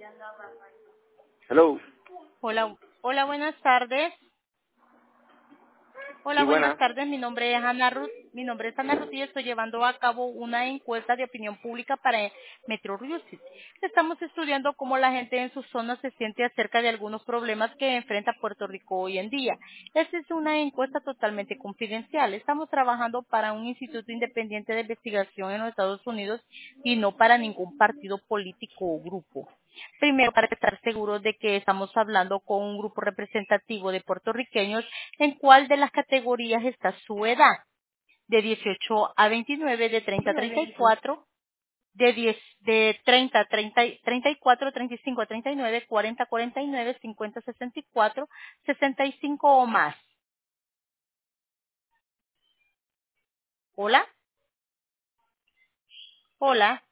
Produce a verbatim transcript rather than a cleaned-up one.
Hello. Hola, hola, buenas tardes. Hola, Sí, buenas buena. tardes. Mi nombre es Ana Ruth. Mi nombre es Ana Ruth y estoy llevando a cabo una encuesta de opinión pública para Metro Music. Estamos estudiando cómo la gente en su zona se siente acerca de algunos problemas que enfrenta Puerto Rico hoy en día. Esta es una encuesta totalmente confidencial. Estamos trabajando para un instituto independiente de investigación en los Estados Unidos y no para ningún partido político o grupo. Primero, para estar seguros de que estamos hablando con un grupo representativo de puertorriqueños, ¿en cuál de las categorías está su edad? De dieciocho a veintinueve, de treinta a treinta y cuatro, de diez, de treinta a treinta, treinta y cuatro, treinta y cinco a treinta y nueve, cuarenta a cuarenta y nueve, cincuenta a sesenta y cuatro, sesenta y cinco o más. Hola, hola.